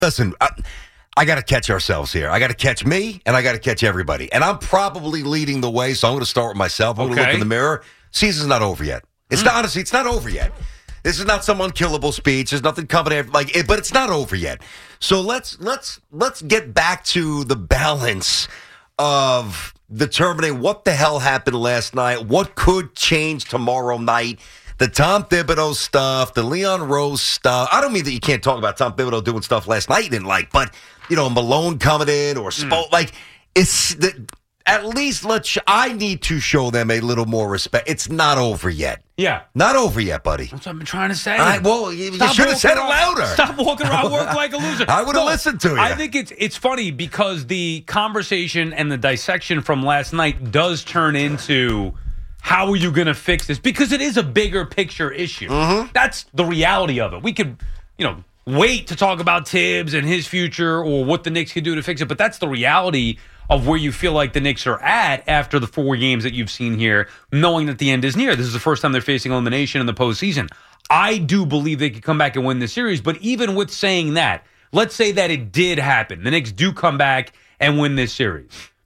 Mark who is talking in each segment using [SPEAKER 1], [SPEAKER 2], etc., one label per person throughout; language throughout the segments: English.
[SPEAKER 1] Listen, I got to catch ourselves here. I got to catch me, and I got to catch everybody. And I'm probably leading the way, so I'm going to start with myself. I'm going to look in the mirror. Season's not over yet. It's not, honestly, it's not over yet. This is not some unkillable speech. There's nothing coming after, but it's not over yet. So let's get back to the balance of determining what the hell happened last night, what could change tomorrow night. The Tom Thibodeau stuff, the Leon Rose stuff. I don't mean that you can't talk about Tom Thibodeau doing stuff last night you didn't like, but, Malone coming in or it's at least I need to show them a little more respect. It's not over yet.
[SPEAKER 2] Yeah.
[SPEAKER 1] Not over yet, buddy.
[SPEAKER 2] That's what I've been trying to say.
[SPEAKER 1] You should have said it louder.
[SPEAKER 2] Stop walking around work like a loser.
[SPEAKER 1] I would have listened to you.
[SPEAKER 2] I think it's funny because the conversation and the dissection from last night does turn into how are you going to fix this? Because it is a bigger picture issue. Mm-hmm. That's the reality of it. We could, wait to talk about Tibbs and his future or what the Knicks could do to fix it, but that's the reality of where you feel like the Knicks are at after the 4 games that you've seen here, knowing that the end is near. This is the first time they're facing elimination in the postseason. I do believe they could come back and win this series, but even with saying that, let's say that it did happen. The Knicks do come back and win this series.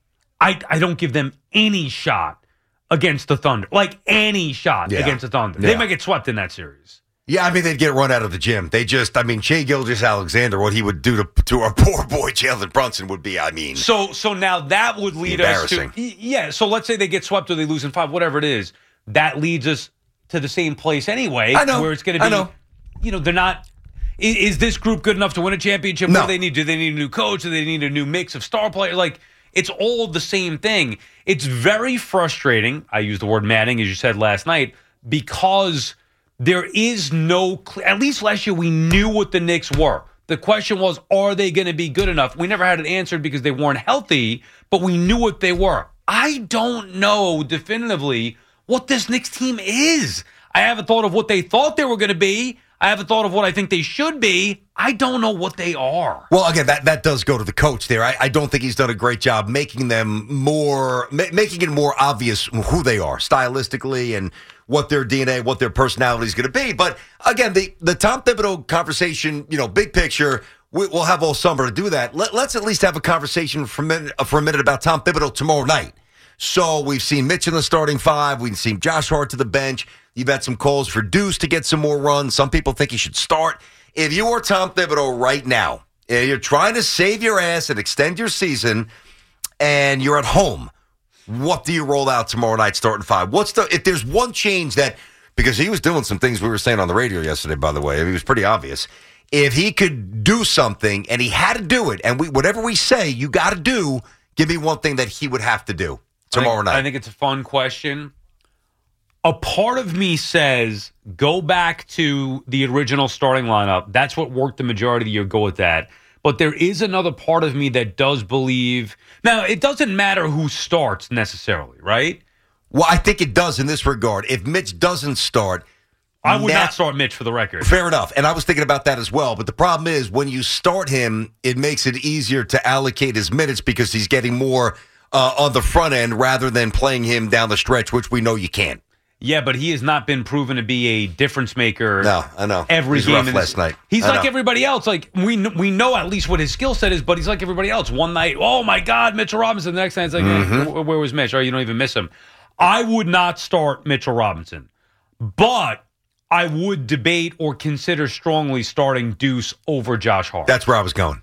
[SPEAKER 2] I don't give them any shot against the Thunder. Like any shot against the Thunder. Yeah. They might get swept in that series.
[SPEAKER 1] Yeah, they'd get run out of the gym. Shai Gilgeous-Alexander, what he would do to our poor boy Jalen Brunson would be,
[SPEAKER 2] So now that would lead us to... Yeah, so let's say they get swept or they lose in 5, whatever it is. That leads us to the same place anyway.
[SPEAKER 1] I know.
[SPEAKER 2] Where it's going to be... they're not... Is this group good enough to win a championship?
[SPEAKER 1] No.
[SPEAKER 2] What do they need? Do they need a new coach? Do they need a new mix of star players? It's all the same thing. It's very frustrating. I used the word maddening, as you said last night, because... there is no, at least last year, we knew what the Knicks were. The question was, are they going to be good enough? We never had it answered because they weren't healthy, but we knew what they were. I don't know definitively what this Knicks team is. I haven't thought of what they thought they were going to be. I haven't thought of what I think they should be. I don't know what they are.
[SPEAKER 1] Well, again, that does go to the coach there. I don't think he's done a great job making it more obvious who they are stylistically and what their DNA, what their personality is going to be. But again, the Tom Thibodeau conversation, big picture, we'll have all summer to do that. Let's at least have a conversation for a minute about Tom Thibodeau tomorrow night. So we've seen Mitch in the starting 5. We've seen Josh Hart to the bench. You've had some calls for Deuce to get some more runs. Some people think he should start. If you are Tom Thibodeau right now, you're trying to save your ass and extend your season, and you're at home, what do you roll out tomorrow night starting 5? If there's one change because he was doing some things we were saying on the radio yesterday, by the way, it was pretty obvious. If he could do something and he had to do it, and whatever we say, you got to do, give me one thing that he would have to do tomorrow night.
[SPEAKER 2] I think it's a fun question. A part of me says go back to the original starting lineup. That's what worked the majority of the year. Go with that. But there is another part of me that does believe. Now, it doesn't matter who starts necessarily, right?
[SPEAKER 1] Well, I think it does in this regard. If Mitch doesn't start,
[SPEAKER 2] I would not start Mitch for the record.
[SPEAKER 1] Fair enough. And I was thinking about that as well. But the problem is when you start him, it makes it easier to allocate his minutes because he's getting more on the front end rather than playing him down the stretch, which we know you can't.
[SPEAKER 2] Yeah, but he has not been proven to be a difference maker.
[SPEAKER 1] No, I know.
[SPEAKER 2] Every
[SPEAKER 1] he's
[SPEAKER 2] game
[SPEAKER 1] rough last night.
[SPEAKER 2] He's like everybody else. We know at least what his skill set is, but he's like everybody else. One night, oh my God, Mitchell Robinson. The next night, it's like, hey, where was Mitch? Or you don't even miss him. I would not start Mitchell Robinson, but I would debate or consider strongly starting Deuce over Josh Hart.
[SPEAKER 1] That's where I was going.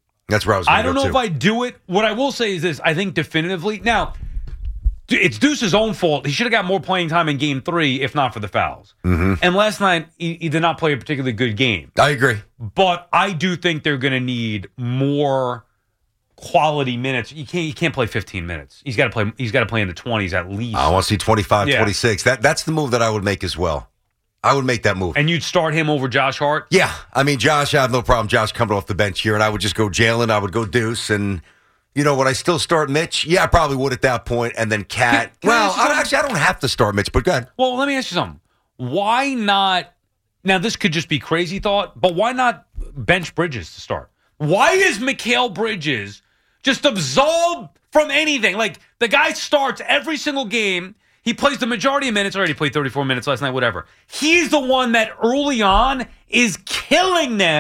[SPEAKER 2] I don't know if I do it. What I will say is this: I think definitively now. It's Deuce's own fault. He should have got more playing time in Game 3, if not for the fouls. Mm-hmm. And last night, he did not play a particularly good game.
[SPEAKER 1] I agree.
[SPEAKER 2] But I do think they're going to need more quality minutes. You can't play 15 minutes. He's got to play in the 20s at least.
[SPEAKER 1] I want to see 25, 26. That's the move that I would make as well. I would make that move.
[SPEAKER 2] And you'd start him over Josh Hart?
[SPEAKER 1] Yeah. Josh, I have no problem. Josh coming off the bench here, and I would just go Jalen. I would go Deuce, and... would I still start Mitch? Yeah, I probably would at that point, and then Cat. I don't have to start Mitch, but go ahead.
[SPEAKER 2] Well, let me ask you something. Why not? Now, this could just be crazy thought, but why not bench Bridges to start? Why is Mikal Bridges just absolved from anything? Like, the guy starts every single game. He plays the majority of minutes. Already played 34 minutes last night, whatever. He's the one that early on is killing them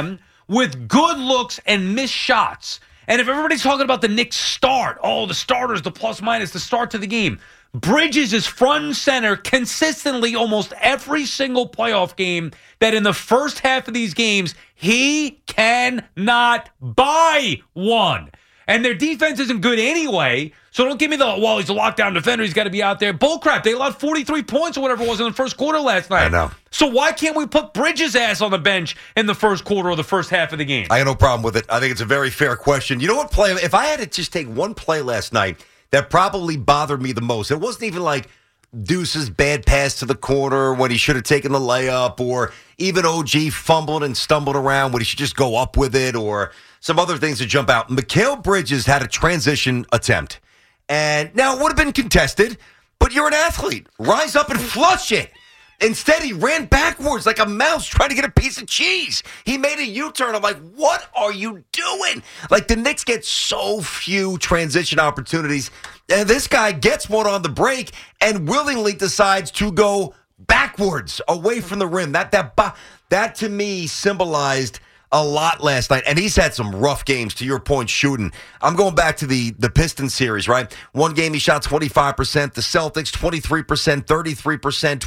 [SPEAKER 2] with good looks and missed shots. And if everybody's talking about the Knicks start, the starters, the plus minus, the start to the game, Bridges is front and center consistently almost every single playoff game that in the first half of these games, he cannot buy one. And their defense isn't good anyway, so don't give me he's a lockdown defender, he's got to be out there. Bullcrap, they allowed 43 points or whatever it was in the first quarter last night.
[SPEAKER 1] I know.
[SPEAKER 2] So why can't we put Bridges' ass on the bench in the first quarter or the first half of the game?
[SPEAKER 1] I got no problem with it. I think it's a very fair question. You know what play, if I had to just take one play last night that probably bothered me the most, it wasn't even like Deuce's bad pass to the corner when he should have taken the layup, or even OG fumbled and stumbled around when he should just go up with it, or some other things that jump out. Mikal Bridges had a transition attempt. And now it would have been contested, but you're an athlete. Rise up and flush it. Instead, he ran backwards like a mouse trying to get a piece of cheese. He made a U-turn. I'm like, what are you doing? Like, the Knicks get so few transition opportunities. And this guy gets one on the break and willingly decides to go backwards away from the rim. That to me symbolized a lot last night, and he's had some rough games, to your point, shooting. I'm going back to the Pistons series, right? One game he shot 25%, the Celtics 23%, 33%,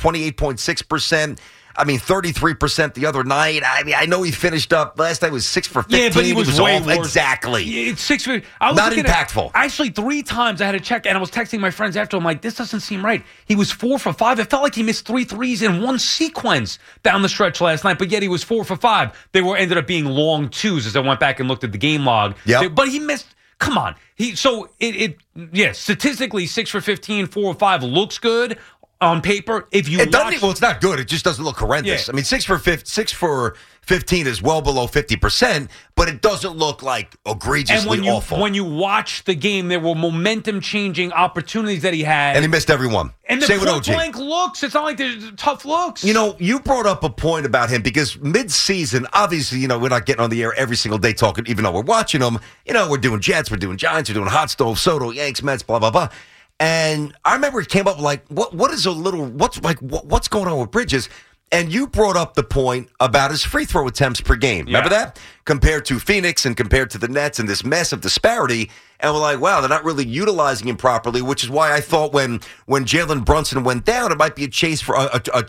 [SPEAKER 1] 28.6%. 33% the other night. I know he finished up. Last night was 6 for 15.
[SPEAKER 2] Yeah, but he was way worse.
[SPEAKER 1] Exactly.
[SPEAKER 2] It's 6 for...
[SPEAKER 1] Not impactful.
[SPEAKER 2] Actually, 3 times I had to check, and I was texting my friends after. I'm like, this doesn't seem right. He was 4 for 5. It felt like he missed 3 threes in one sequence down the stretch last night, but yet he was 4 for 5. They ended up being long twos as I went back and looked at the game log.
[SPEAKER 1] Yep.
[SPEAKER 2] But he missed... Come on. Statistically, 6 for 15, 4 for 5 looks good on paper. If you
[SPEAKER 1] it's not good. It just doesn't look horrendous.
[SPEAKER 2] Yeah.
[SPEAKER 1] 6 for 15 is well below 50%, but it doesn't look like egregiously awful.
[SPEAKER 2] When you watch the game, there were momentum-changing opportunities that he had.
[SPEAKER 1] And he missed every one.
[SPEAKER 2] And the
[SPEAKER 1] Same with OG.
[SPEAKER 2] point-blank looks, it's not like there's tough looks.
[SPEAKER 1] You brought up a point about him because mid-season, obviously, we're not getting on the air every single day talking, even though we're watching them. We're doing Jets, we're doing Giants, we're doing Hot Stove, Soto, Yanks, Mets, blah, blah, blah. And I remember it came up like, what's going on with Bridges? And you brought up the point about his free throw attempts per game. Remember that? Compared to Phoenix and compared to the Nets and this massive disparity. And we're like, wow, they're not really utilizing him properly, which is why I thought when Jalen Brunson went down, it might be a chance for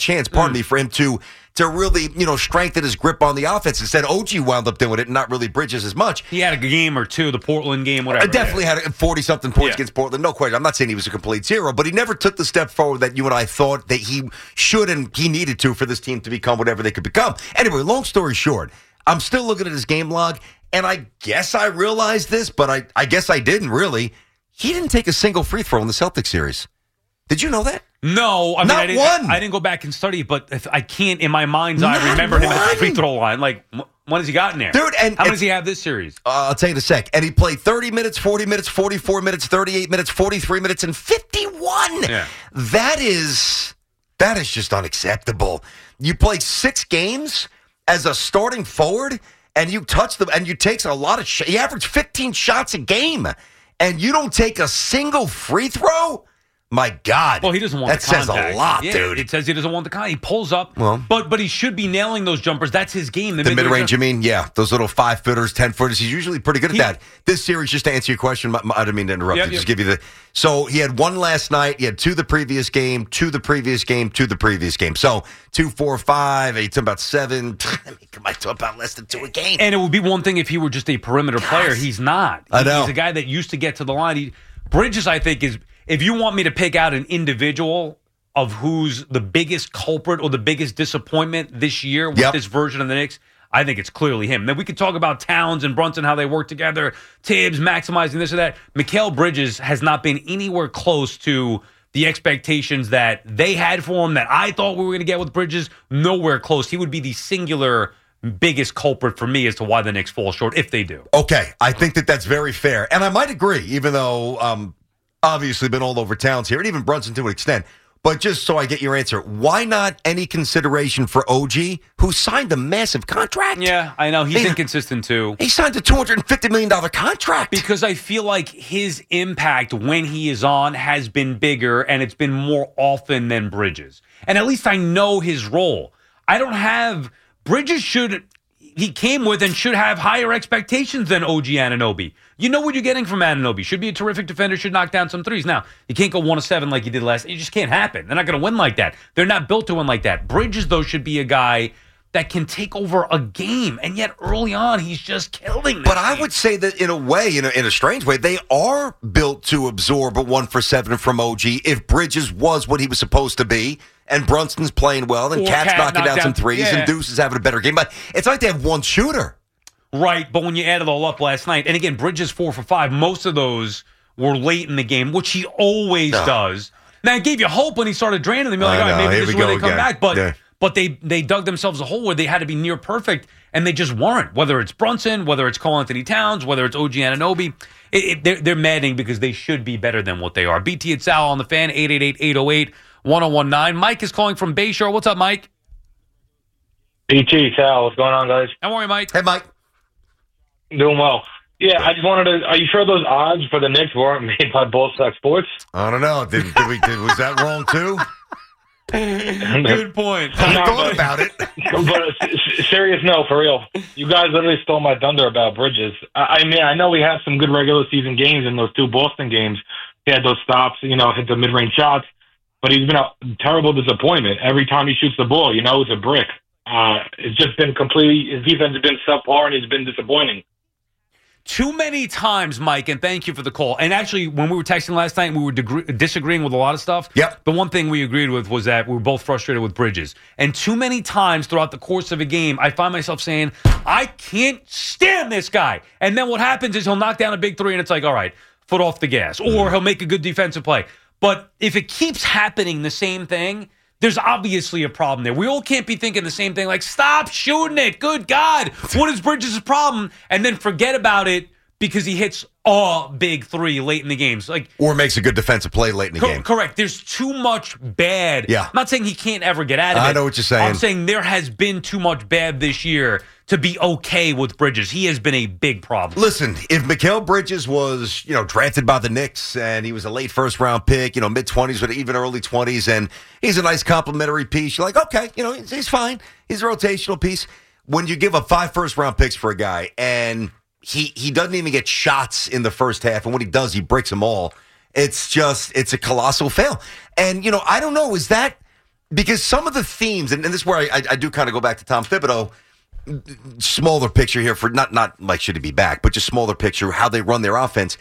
[SPEAKER 1] him to really, strengthen his grip on the offense. Instead, OG wound up doing it and not really Bridges as much.
[SPEAKER 2] He had a game or two, the Portland game, whatever.
[SPEAKER 1] I definitely had 40-something points against Portland. No question. I'm not saying he was a complete zero, but he never took the step forward that you and I thought that he should and he needed to for this team to become whatever they could become. Anyway, long story short, I'm still looking at his game log, and I guess I realized this, but I guess I didn't really. He didn't take a single free throw in the Celtics series. Did you know that?
[SPEAKER 2] No,
[SPEAKER 1] I
[SPEAKER 2] didn't go back and study, but if I can't, in my mind's eye, remember him at the free throw line. Like, when has he gotten there?
[SPEAKER 1] Dude, and
[SPEAKER 2] how many does he have this series?
[SPEAKER 1] I'll tell you in a sec. And he played 30 minutes, 40 minutes, 44 minutes, 38 minutes, 43 minutes, and 51.
[SPEAKER 2] Yeah.
[SPEAKER 1] That is just unacceptable. You played 6 games as a starting forward, and you touch them, and you take a lot of shots. You average 15 shots a game, and you don't take a single free throw? My God.
[SPEAKER 2] Well, he doesn't want the contact.
[SPEAKER 1] That says a lot, dude.
[SPEAKER 2] It says he doesn't want the contact. He pulls up, but he should be nailing those jumpers. That's his game.
[SPEAKER 1] The mid-range, you mean? Yeah. Those little 5-footers, 10-footers. He's usually pretty good at that. This series, just to answer your question, I didn't mean to interrupt you. Just give you the... So he had 1 last night. He had 2 the previous game, 2 the previous game, 2 the previous game. So 2, 4, 5. He's about 7. I might talk about less than 2 a game.
[SPEAKER 2] And it would be one thing if he were just a perimeter player. He's not.
[SPEAKER 1] I know.
[SPEAKER 2] He's a guy that used to get to the line. Bridges, I think, is... If you want me to pick out an individual of who's the biggest culprit or the biggest disappointment this year with this version of the Knicks, I think it's clearly him. Then we could talk about Towns and Brunson, how they work together, Tibbs maximizing this or that. Mikal Bridges has not been anywhere close to the expectations that they had for him, that I thought we were going to get with Bridges. Nowhere close. He would be the singular biggest culprit for me as to why the Knicks fall short, if they do.
[SPEAKER 1] Okay, I think that's very fair. And I might agree, even though... obviously been all over Towns here, and even Brunson to an extent. But just so I get your answer, why not any consideration for OG, who signed a massive contract?
[SPEAKER 2] Yeah, I know. He's inconsistent, too.
[SPEAKER 1] He signed a $250 million contract.
[SPEAKER 2] Because I feel like his impact when he is on has been bigger, and it's been more often than Bridges. And at least I know his role. I don't have... Bridges should... he came with and should have higher expectations than OG Anunoby. You know what you're getting from Anunoby. Should be a terrific defender, should knock down some threes. Now, you can't go 1-7 like you did last. It just can't happen. They're not going to win like that. They're not built to win like that. Bridges, though, should be a guy that can take over a game, and yet early on, he's just killing them.
[SPEAKER 1] But I would say that in a way, in a strange way, they are built to absorb a 1-for-7 from OG if Bridges was what he was supposed to be, and Brunson's playing well, and Cat's knocking down some threes, and Deuce is having a better game. But it's like they have one shooter.
[SPEAKER 2] Right, but when you add it all up last night, and again, Bridges 4 for 5, most of those were late in the game, which he always does. Now, it gave you hope when he started draining them. You're like, all right, maybe this is where they come back. But they dug themselves a hole where they had to be near perfect, and they just weren't. Whether it's Brunson, whether it's Karl Anthony Towns, whether it's OG Anunoby, they're maddening because they should be better than what they are. BT and Sal on the Fan, 888-808-1019. Mike is calling from Bayshore. What's up, Mike?
[SPEAKER 3] BT, Sal, what's going on, guys?
[SPEAKER 2] How are you, Mike?
[SPEAKER 1] Hey, Mike.
[SPEAKER 3] Doing well. Yeah, I just wanted to. Are you sure those odds for the Knicks weren't made by Bullstock Sports?
[SPEAKER 1] I don't know. Was that wrong too?
[SPEAKER 2] Good point.
[SPEAKER 1] I thought about it.
[SPEAKER 3] But serious note, for real. You guys literally stole my thunder about Bridges. I mean, I know we had some good regular season games in those two Boston games. He had those stops, hit the mid-range shots. But he's been a terrible disappointment. Every time he shoots the ball, it's a brick. It's just been his defense has been subpar, and he's been disappointing.
[SPEAKER 2] Too many times, Mike, and thank you for the call. And actually, when we were texting last night, we were disagreeing with a lot of stuff.
[SPEAKER 1] Yep.
[SPEAKER 2] The one thing we agreed with was that we were both frustrated with Bridges. And too many times throughout the course of a game, I find myself saying, I can't stand this guy. And then what happens is he'll knock down a big three, and it's like, all right, foot off the gas. Or he'll make a good defensive play. But if it keeps happening the same thing, there's obviously a problem there. We all can't be thinking the same thing, like, stop shooting it. Good God. What is Bridges' problem? And then forget about it because he hits a big three late in the games.
[SPEAKER 1] Or makes a good defensive play late in the game.
[SPEAKER 2] Correct. There's too much bad.
[SPEAKER 1] Yeah.
[SPEAKER 2] I'm not saying he can't ever get out of it.
[SPEAKER 1] I know what you're saying.
[SPEAKER 2] I'm saying there has been too much bad this year to be okay with Bridges. He has been a big problem.
[SPEAKER 1] Listen, if Mikal Bridges was, drafted by the Knicks and he was a late first-round pick, mid-20s, but even early 20s, and he's a nice complimentary piece, you're like, okay, he's fine. He's a rotational piece. When you give up 5 first-round picks for a guy and he doesn't even get shots in the first half, and when he does, he breaks them all, it's a colossal fail. And, I don't know, is that because some of the themes, and this is where I do kind of go back to Tom Thibodeau, smaller picture here for not like should he be back, but just smaller picture, how they run their offense.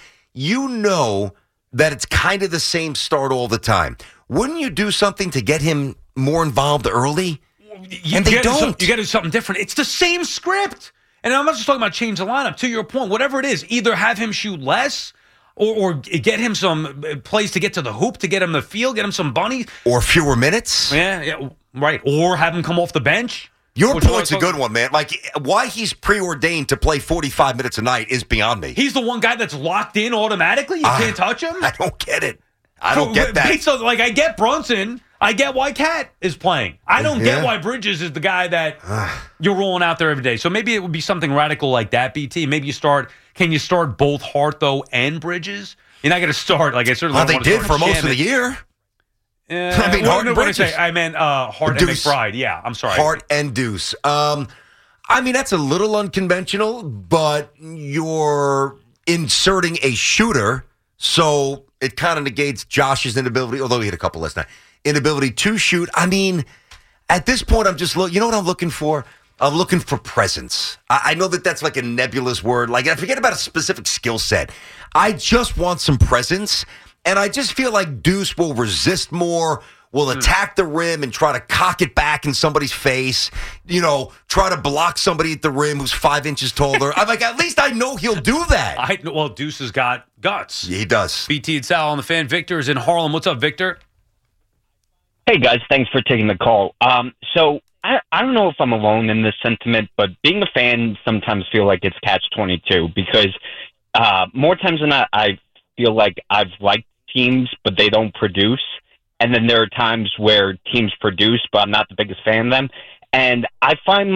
[SPEAKER 1] That it's kind of the same start all the time. Wouldn't you do something to get him more involved early? And they don't.
[SPEAKER 2] You got to do something different. It's the same script. And I'm not just talking about change the lineup. To your point, whatever it is, either have him shoot less or get him some plays to get to the hoop, to get him the field, get him some bunnies.
[SPEAKER 1] Or fewer minutes.
[SPEAKER 2] Yeah, right. Or have him come off the bench.
[SPEAKER 1] Your point's a good one, man. Like, why he's preordained to play 45 minutes a night is beyond me.
[SPEAKER 2] He's the one guy that's locked in automatically. You can't touch him?
[SPEAKER 1] I don't get it. I don't get that.
[SPEAKER 2] So, I get Brunson. I get why Cat is playing. I don't get why Bridges is the guy that you're rolling out there every day. So maybe it would be something radical like that, BT. Maybe can you start both Hart, though, and Bridges? You're not going to start, I certainly don't want to
[SPEAKER 1] they did for most of the year.
[SPEAKER 2] I mean, Hart and Bridges. I meant Hart and McBride. Yeah, I'm sorry.
[SPEAKER 1] Hart and Deuce. That's a little unconventional, but you're inserting a shooter, so it kind of negates Josh's inability, although he had a couple last night, inability to shoot. At this point, I'm just you know what I'm looking for? I'm looking for presence. I know that's like a nebulous word. I forget about a specific skill set. I just want some presence. And I just feel like Deuce will resist more, will attack the rim and try to cock it back in somebody's face, try to block somebody at the rim who's 5 inches taller. I'm like, at least I know he'll do that.
[SPEAKER 2] Deuce has got guts.
[SPEAKER 1] Yeah, he does.
[SPEAKER 2] BT and Sal on the Fan. Victor is in Harlem. What's up, Victor?
[SPEAKER 4] Hey, guys. Thanks for taking the call. So I don't know if I'm alone in this sentiment, but being a fan sometimes feel like it's catch-22 because more times than not, I feel like I've liked teams, but they don't produce. And then there are times where teams produce, but I'm not the biggest fan of them. And I find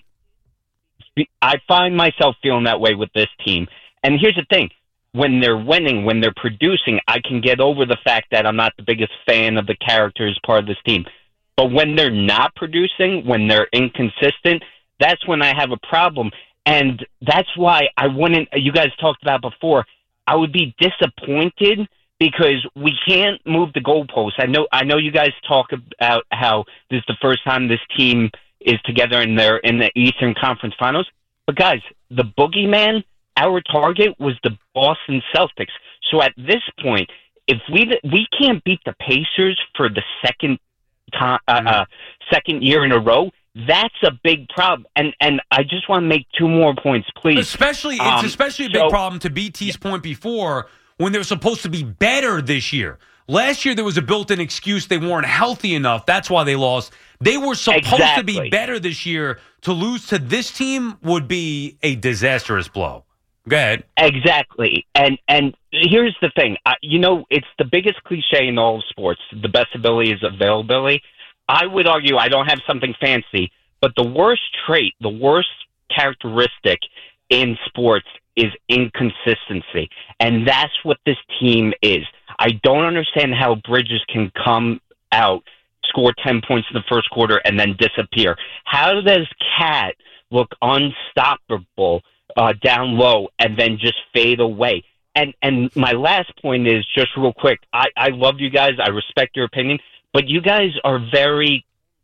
[SPEAKER 4] myself feeling that way with this team. And here's the thing. When they're winning, when they're producing, I can get over the fact that I'm not the biggest fan of the characters part of this team. But when they're not producing, when they're inconsistent, that's when I have a problem. And that's why I wouldn't, you guys talked about before, I would be disappointed because we can't move the goalposts. I know you guys talk about how this is the first time this team is together and they're in the Eastern Conference Finals. But guys, the boogeyman, our target was the Boston Celtics. So at this point, if we can't beat the Pacers for the second year in a row, that's a big problem. And I just want to make two more points, please.
[SPEAKER 2] It's especially a big problem, to BT's point before, when they're supposed to be better this year. Last year, there was a built-in excuse they weren't healthy enough. That's why they lost. They were supposed to be better this year. To lose to this team would be a disastrous blow. Go ahead.
[SPEAKER 4] Exactly. And here's the thing. It's the biggest cliche in all of sports. The best ability is availability. I would argue I don't have something fancy, but the worst trait, the worst characteristic in sports is inconsistency. And that's what this team is. I don't understand how Bridges can come out, score 10 points in the first quarter, and then disappear. How does Cat look unstoppable down low and then just fade away? And my last point is, just real quick, I love you guys. I respect your opinion. But you guys are very,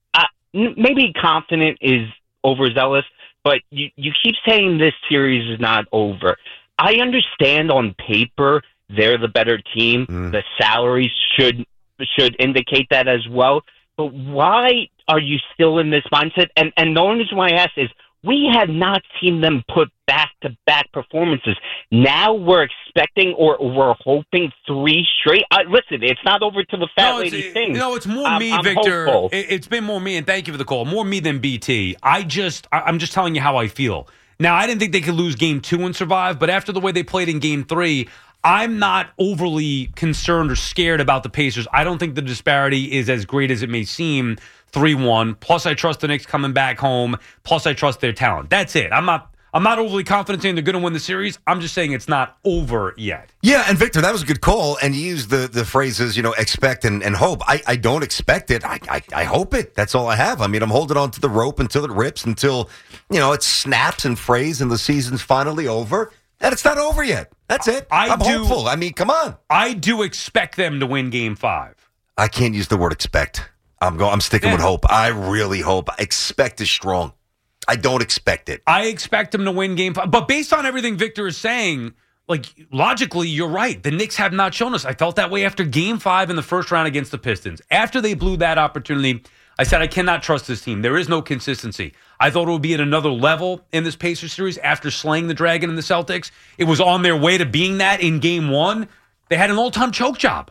[SPEAKER 4] maybe confident is overzealous, but you keep saying this series is not over. I understand on paper they're the better team. The salaries should indicate that as well. But why are you still in this mindset? And the only reason why I ask is we have not seen them put back-to-back performances. Now we're expecting or we're hoping 3 straight. Listen, it's not over till the fat lady sings.
[SPEAKER 2] It's more me, Victor.
[SPEAKER 4] Hopeful.
[SPEAKER 2] It's been more me, and thank you for the call. More me than BT. I'm just telling you how I feel. Now, I didn't think they could lose Game 2 and survive, but after the way they played in Game 3, I'm not overly concerned or scared about the Pacers. I don't think the disparity is as great as it may seem. 3-1. Plus, I trust the Knicks coming back home. Plus, I trust their talent. That's it. I'm not overly confident saying they're going to win the series. I'm just saying it's not over yet.
[SPEAKER 1] Yeah, and Victor, that was a good call. And you used the phrases, expect and hope. I don't expect it. I hope it. That's all I have. I mean, I'm holding on to the rope until it rips, until, it snaps and frays and the season's finally over. And it's not over yet. That's it. I'm hopeful. I mean, come on.
[SPEAKER 2] I do expect them to win Game 5.
[SPEAKER 1] I can't use the word expect. I'm sticking with hope. I really hope. Expect is strong. I don't expect it.
[SPEAKER 2] I expect them to win Game 5. But based on everything Victor is saying, logically, you're right. The Knicks have not shown us. I felt that way after Game 5 in the first round against the Pistons. After they blew that opportunity, I said, I cannot trust this team. There is no consistency. I thought it would be at another level in this Pacers series after slaying the Dragon and the Celtics. It was on their way to being that in Game 1. They had an all-time choke job.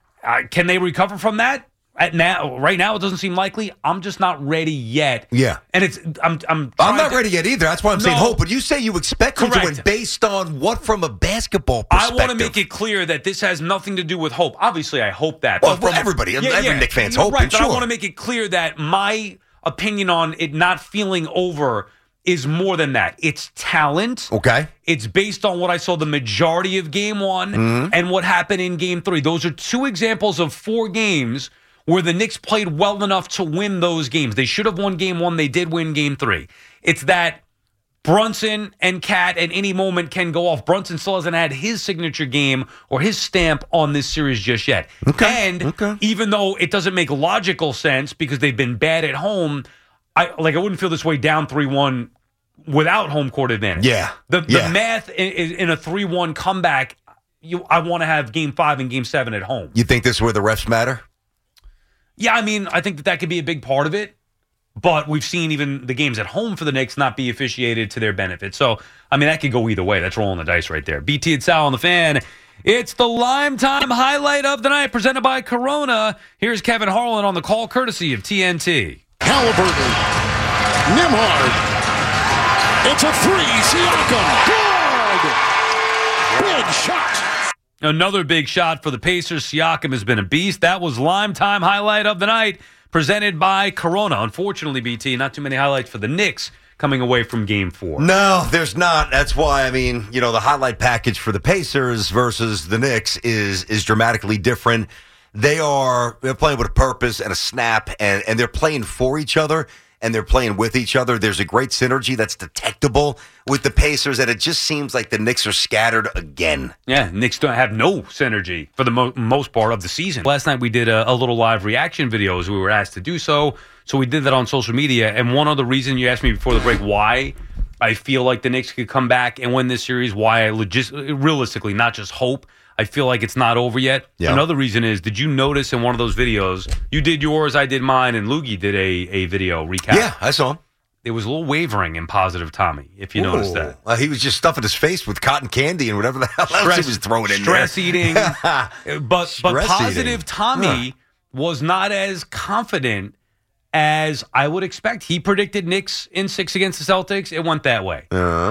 [SPEAKER 2] Can they recover from that? Right now, it doesn't seem likely. I'm just not ready yet.
[SPEAKER 1] Yeah,
[SPEAKER 2] and I'm
[SPEAKER 1] not ready yet either. That's why I'm saying hope. But you say you expect them to win based on what from a basketball perspective?
[SPEAKER 2] I want to make it clear that this has nothing to do with hope. Obviously, I hope that.
[SPEAKER 1] Well, everybody, every Knicks fan's hoping.
[SPEAKER 2] Right, but
[SPEAKER 1] sure.
[SPEAKER 2] I want to make it clear that my opinion on it not feeling over is more than that. It's talent.
[SPEAKER 1] Okay.
[SPEAKER 2] It's based on what I saw the majority of Game 1 and what happened in Game 3. Those are 2 examples of 4 games where the Knicks played well enough to win those games. They should have won Game 1. They did win Game 3. It's that Brunson and Cat at any moment can go off. Brunson still hasn't had his signature game or his stamp on this series just yet.
[SPEAKER 1] Okay.
[SPEAKER 2] And even though it doesn't make logical sense because they've been bad at home, I wouldn't feel this way down 3-1 without home court advantage.
[SPEAKER 1] Yeah.
[SPEAKER 2] The math in a 3-1 comeback, I want to have Game 5 and Game 7 at home.
[SPEAKER 1] You think this is where the refs matter?
[SPEAKER 2] Yeah, I mean, I think that could be a big part of it. But we've seen even the games at home for the Knicks not be officiated to their benefit. So, I mean, that could go either way. That's rolling the dice right there. BT and Sal on the Fan. It's the Lime Time highlight of the night presented by Corona. Here's Kevin Harlan on the call courtesy of TNT.
[SPEAKER 5] Halliburton. Nembhard. It's a 3. Siakam. Good. Big shot.
[SPEAKER 2] Another big shot for the Pacers. Siakam has been a beast. That was Lime Time highlight of the night presented by Corona. Unfortunately, BT, not too many highlights for the Knicks coming away from Game 4.
[SPEAKER 1] No, there's not. That's why, the highlight package for the Pacers versus the Knicks is dramatically different. They're playing with a purpose and a snap, and they're playing for each other. and they're playing with each other, there's a great synergy that's detectable with the Pacers, and it just seems like the Knicks are scattered again.
[SPEAKER 2] Yeah, Knicks don't have no synergy for the most part of the season. Last night we did a little live reaction video as we were asked to do so. So we did that on social media. And one other reason you asked me before the break why I feel like the Knicks could come back and win this series, why I realistically, not just hope, I feel like it's not over yet.
[SPEAKER 1] Yeah.
[SPEAKER 2] Another reason is, did you notice in one of those videos, you did yours, I did mine, and Loogie did a video recap.
[SPEAKER 1] Yeah, I saw him.
[SPEAKER 2] There was a little wavering in Positive Tommy, if you noticed that.
[SPEAKER 1] He was just stuffing his face with cotton candy and whatever the hell else he was throwing in
[SPEAKER 2] stress
[SPEAKER 1] there.
[SPEAKER 2] eating. but Positive
[SPEAKER 1] eating.
[SPEAKER 2] Tommy was not as confident as I would expect. He predicted Knicks in 6 against the Celtics. It went that way.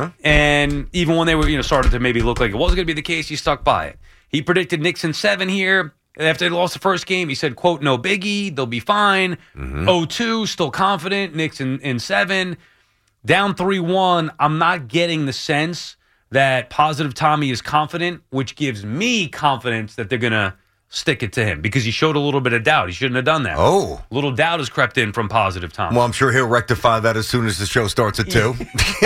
[SPEAKER 2] And even when they were, started to maybe look like it wasn't going to be the case, he stuck by it. He predicted Knicks in 7 here. After they lost the first game, he said, quote, no biggie, they'll be fine. 0-2, still confident. Knicks in 7. Down 3-1, I'm not getting the sense that Positive Tommy is confident, which gives me confidence that they're going to stick it to him because he showed a little bit of doubt. He shouldn't have done that.
[SPEAKER 1] Oh.
[SPEAKER 2] A little doubt has crept in from Positive Tommy.
[SPEAKER 1] Well, I'm sure he'll rectify that as soon as the show starts at 2.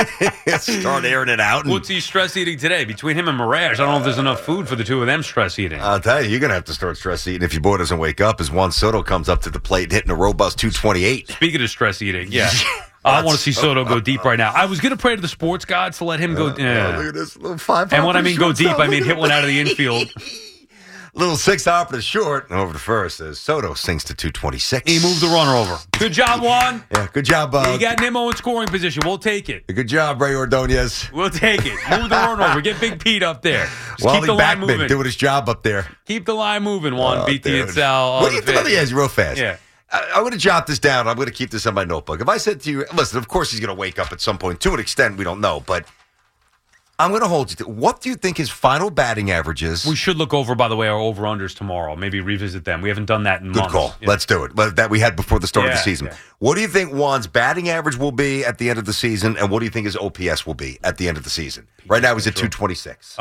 [SPEAKER 1] Start airing it out.
[SPEAKER 2] What's he stress eating today? Between him and Mirage, I don't know if there's enough food for the two of them stress eating.
[SPEAKER 1] I'll tell you, you're going to have to start stress eating if your boy doesn't wake up as Juan Soto comes up to the plate hitting a robust 228.
[SPEAKER 2] Speaking of stress eating, yeah. I want to see Soto go deep right now. I was going to pray to the sports gods to let him go.
[SPEAKER 1] Look at this little 5.
[SPEAKER 2] And when I mean go deep, I mean hit one out of the infield.
[SPEAKER 1] Little 6 hopper to short. Over to first as Soto sinks to 226.
[SPEAKER 2] He moved the runner over. Good job, Juan.
[SPEAKER 1] Yeah, good job,
[SPEAKER 2] You got Nimmo in scoring position. We'll take it.
[SPEAKER 1] Good job, Ray Ordonez.
[SPEAKER 2] We'll take it. Move the runner over. Get Big Pete up there. Just
[SPEAKER 1] Wally
[SPEAKER 2] keep the line
[SPEAKER 1] Backman
[SPEAKER 2] moving.
[SPEAKER 1] doing his job up there.
[SPEAKER 2] Keep the line moving, Juan. BT
[SPEAKER 1] dude.
[SPEAKER 2] and Sal.
[SPEAKER 1] What do you think? Let me ask you real fast.
[SPEAKER 2] Yeah.
[SPEAKER 1] I'm going to jot this down. I'm going to keep this on my notebook. If I said to you, listen, of course he's going to wake up at some point. To an extent, we don't know. But I'm going to hold you to what do you think his final batting average is?
[SPEAKER 2] We should look over, by the way, our over-unders tomorrow. Maybe revisit them. We haven't done that in
[SPEAKER 1] Good
[SPEAKER 2] months.
[SPEAKER 1] call.
[SPEAKER 2] Yeah.
[SPEAKER 1] Let's do it. That we had before the start of the season.
[SPEAKER 2] Yeah.
[SPEAKER 1] What do you think Juan's batting average will be at the end of the season, and what do you think his OPS will be at the end of the season? Right now, he's at 226.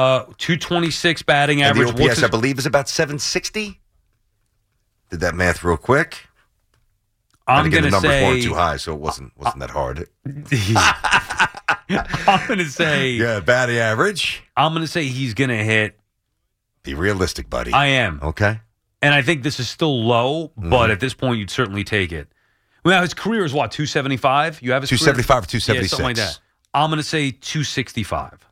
[SPEAKER 2] 226 batting
[SPEAKER 1] And
[SPEAKER 2] average.
[SPEAKER 1] the OPS, I believe, is about 760. Did that math real quick.
[SPEAKER 2] I'm
[SPEAKER 1] going to
[SPEAKER 2] say
[SPEAKER 1] numbers weren't too high, so it wasn't that hard.
[SPEAKER 2] I'm going to say.
[SPEAKER 1] Yeah, batting average.
[SPEAKER 2] I'm going to say he's going to hit.
[SPEAKER 1] Be realistic, buddy.
[SPEAKER 2] I am.
[SPEAKER 1] Okay.
[SPEAKER 2] And I think this is still low, but at this point, you'd certainly take it. Well, his career is what, 275? You have his
[SPEAKER 1] 275 or
[SPEAKER 2] career?
[SPEAKER 1] 276?
[SPEAKER 2] Yeah, something like that. I'm going to say 265.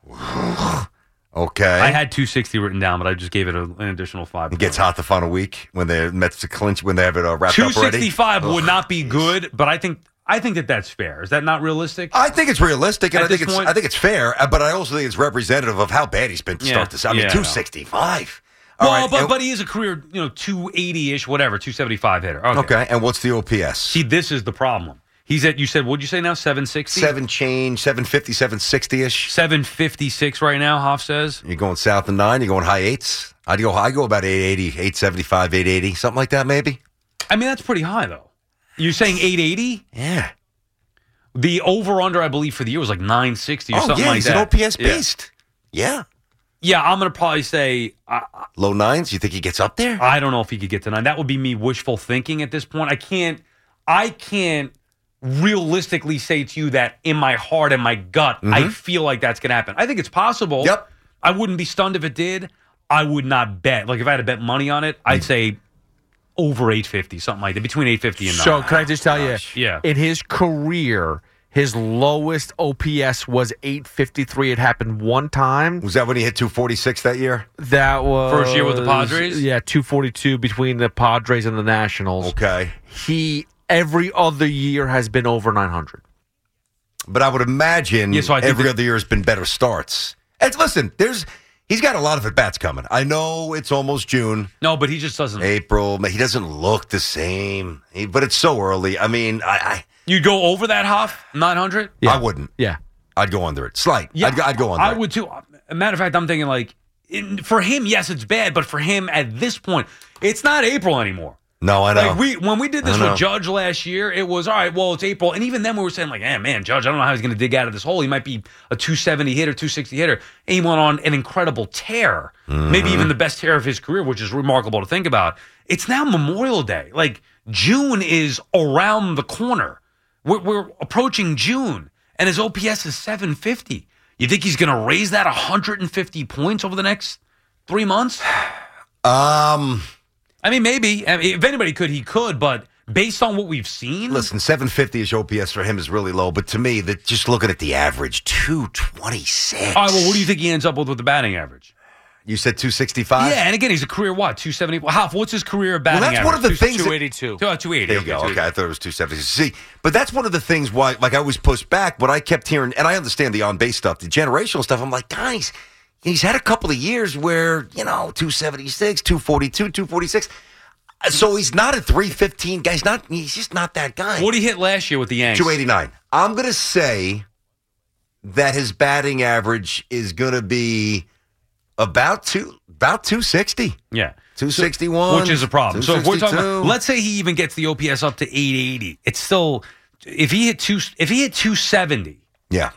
[SPEAKER 1] Okay.
[SPEAKER 2] I had 260 written down, but I just gave it an additional 5.
[SPEAKER 1] It gets hot the final week when the Mets to clinch when they have it wrapped up already.
[SPEAKER 2] 265 would not be good, but I think that's fair. Is that not realistic?
[SPEAKER 1] I think it's realistic, and
[SPEAKER 2] At this point?
[SPEAKER 1] I think it's fair, but I also think it's representative of how bad he's been to start this. I mean, 265.
[SPEAKER 2] Well, but he is a career, 280-ish, whatever, 275 hitter.
[SPEAKER 1] Okay, and what's the OPS?
[SPEAKER 2] See, this is the problem. He's at, you said, what'd you say now, 760?
[SPEAKER 1] 7 change, 750, 760-ish.
[SPEAKER 2] 756 right now, Hoff says.
[SPEAKER 1] You're going south of 9, you're going high 8s. I go about 880, 875, 880, something like that maybe.
[SPEAKER 2] I mean, that's pretty high, though. You're saying 880?
[SPEAKER 1] Yeah.
[SPEAKER 2] The over-under, I believe, for the year was like 960 or something like that.
[SPEAKER 1] Oh, yeah, he's an OPS beast. Yeah.
[SPEAKER 2] Yeah, I'm going to probably say...
[SPEAKER 1] low 9s? You think he gets up there?
[SPEAKER 2] I don't know if he could get to 9. That would be me wishful thinking at this point. I can't realistically say to you that in my heart and my gut, I feel like that's going to happen. I think it's possible.
[SPEAKER 1] Yep.
[SPEAKER 2] I wouldn't be stunned if it did. I would not bet. Like, if I had to bet money on it, I'd say over 850, something like that, between 850 and 9.
[SPEAKER 6] So, can I just tell you,
[SPEAKER 2] Yeah.
[SPEAKER 6] in his career, his lowest OPS was 853. It happened one time.
[SPEAKER 1] Was that when he hit 246 that year?
[SPEAKER 6] That was...
[SPEAKER 2] First year with the Padres?
[SPEAKER 6] Yeah, 242 between the Padres and the Nationals.
[SPEAKER 1] Okay.
[SPEAKER 6] He, every other year, has been over 900.
[SPEAKER 1] But I would imagine
[SPEAKER 2] Yeah, so I think
[SPEAKER 1] every other year has been better starts. And listen, he's got a lot of at-bats coming. I know it's almost June.
[SPEAKER 2] No, but he just doesn't.
[SPEAKER 1] April. He doesn't look the same. But it's so early. I mean,
[SPEAKER 2] You'd go over that, Hoff? 900?
[SPEAKER 6] Yeah.
[SPEAKER 1] I wouldn't.
[SPEAKER 6] Yeah.
[SPEAKER 1] I'd go under it. Slight.
[SPEAKER 2] Yeah,
[SPEAKER 1] I'd go under it.
[SPEAKER 2] I would too. A matter of fact, I'm thinking like, for him, yes, it's bad, but for him at this point, it's not April anymore.
[SPEAKER 1] No, I know.
[SPEAKER 2] Like when we did this
[SPEAKER 1] I know.
[SPEAKER 2] with Judge last year, it was all right. Well, it's April, and even then we were saying like, man, Judge, I don't know how he's going to dig out of this hole. He might be a 270 hitter, 260 hitter, and he went on an incredible tear, maybe even the best tear of his career, which is remarkable to think about. It's now Memorial Day. Like June is around the corner. We're approaching June, and his OPS is 750. You think he's going to raise that 150 points over the next 3 months? I mean, maybe. I mean, if anybody could, he could, but based on what we've seen.
[SPEAKER 1] Listen, 750-ish OPS for him is really low, but to me, just looking at the average, 226.
[SPEAKER 2] All right, well, what do you think he ends up with the batting average?
[SPEAKER 1] You said 265?
[SPEAKER 2] Yeah, and again, he's a career what? 270? Half. What's his career batting
[SPEAKER 1] Well, that's
[SPEAKER 2] average?
[SPEAKER 1] one of the things.
[SPEAKER 6] 282.
[SPEAKER 2] 280.
[SPEAKER 1] There you go. Okay, I thought it was 270. See, but that's one of the things why, like, I always push back when I kept hearing, and I understand the on-base stuff, the generational stuff. I'm like, guys, he's had a couple of years where, 276, 242, 246. So he's not a 315 guy. He's just not that guy.
[SPEAKER 2] What did he hit last year with the Yanks?
[SPEAKER 1] 289. I'm going to say that his batting average is going to be about 260.
[SPEAKER 2] Yeah.
[SPEAKER 1] 261.
[SPEAKER 2] Which is a problem. So if we're talking
[SPEAKER 1] 262.
[SPEAKER 2] about, let's say he even gets the OPS up to 880. It's still, if he hit 270,
[SPEAKER 1] Yeah.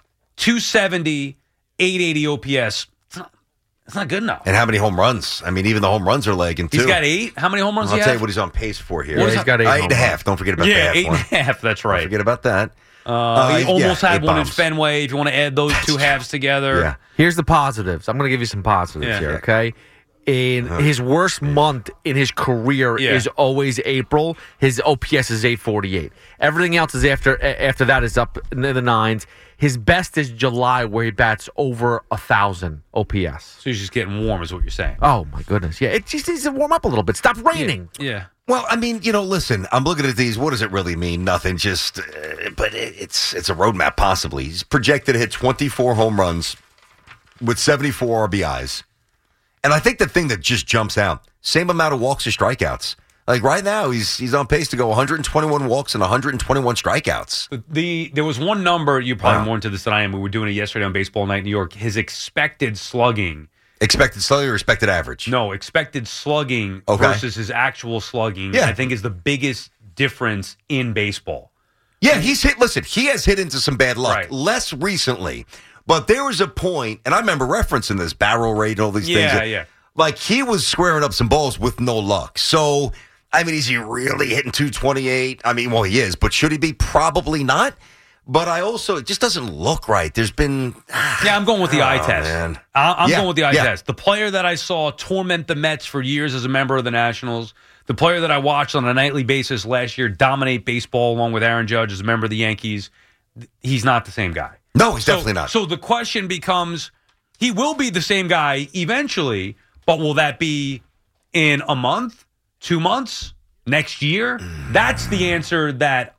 [SPEAKER 2] 270, 880 OPS, it's not good enough.
[SPEAKER 1] And how many home runs? I mean, even the home runs are lagging, too.
[SPEAKER 2] He's got 8. How many home runs
[SPEAKER 1] I'll
[SPEAKER 2] do you
[SPEAKER 1] tell
[SPEAKER 2] have?
[SPEAKER 1] you what he's on pace for here.
[SPEAKER 2] What is
[SPEAKER 6] he's got 8
[SPEAKER 1] 8
[SPEAKER 6] home
[SPEAKER 1] and a half.
[SPEAKER 6] runs.
[SPEAKER 1] Don't forget about the
[SPEAKER 2] Yeah,
[SPEAKER 1] half one.
[SPEAKER 2] 8.5. That's right.
[SPEAKER 1] Don't forget about that.
[SPEAKER 2] He almost
[SPEAKER 1] yeah,
[SPEAKER 2] had
[SPEAKER 1] 8
[SPEAKER 2] one in
[SPEAKER 1] bombs.
[SPEAKER 2] Fenway. If you want to add those two halves together.
[SPEAKER 1] Yeah.
[SPEAKER 6] Here's the positives. I'm going to give you some positives
[SPEAKER 2] Yeah.
[SPEAKER 6] here, okay? In his worst month in his career
[SPEAKER 2] Yeah.
[SPEAKER 6] is always April. His OPS is 848. Everything else is after that is up in the nines. His best is July, where he bats over 1,000 OPS.
[SPEAKER 2] So he's just getting warm, is what you're saying.
[SPEAKER 6] Oh my goodness! Yeah, it just needs to warm up a little bit. Stop raining.
[SPEAKER 2] Yeah.
[SPEAKER 1] Well, I mean, listen, I'm looking at these. What does it really mean? Nothing. Just, but it's a roadmap, possibly. He's projected to hit 24 home runs with 74 RBIs. And I think the thing that just jumps out, same amount of walks or strikeouts. Like right now, he's on pace to go 121 walks and 121 strikeouts.
[SPEAKER 2] There was one number, you probably
[SPEAKER 1] Wow.
[SPEAKER 2] more into this than I am. We were doing it yesterday on Baseball Night in New York. His expected slugging.
[SPEAKER 1] Expected slugging or expected average?
[SPEAKER 2] No, expected slugging
[SPEAKER 1] Okay.
[SPEAKER 2] versus his actual slugging,
[SPEAKER 1] Yeah.
[SPEAKER 2] I think is the biggest difference in baseball.
[SPEAKER 1] Yeah, he's hit. Listen, he has hit into some bad luck.
[SPEAKER 2] Right.
[SPEAKER 1] Less recently, but there was a point, and I remember referencing this barrel rate and all these things.
[SPEAKER 2] Yeah, yeah.
[SPEAKER 1] Like he was squaring up some balls with no luck. So, I mean, is he really hitting 228? I mean, well, he is, but should he be? Probably not. But it just doesn't look right. There's been.
[SPEAKER 2] Yeah, I'm going with the eye test.
[SPEAKER 1] man.
[SPEAKER 2] I'm
[SPEAKER 1] Yeah,
[SPEAKER 2] going with the eye
[SPEAKER 1] yeah.
[SPEAKER 2] test. The player that I saw torment the Mets for years as a member of the Nationals, the player that I watched on a nightly basis last year dominate baseball along with Aaron Judge as a member of the Yankees, he's not the same guy.
[SPEAKER 1] No, he's definitely not.
[SPEAKER 2] So the question becomes, he will be the same guy eventually, but will that be in a month, 2 months, next year? That's the answer that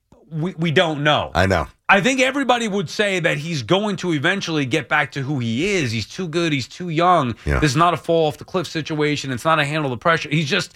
[SPEAKER 2] we don't know.
[SPEAKER 1] I know.
[SPEAKER 2] I think everybody would say that he's going to eventually get back to who he is. He's too good. He's too young.
[SPEAKER 1] Yeah.
[SPEAKER 2] This is not a fall off the cliff situation. It's not a handle the pressure. He's just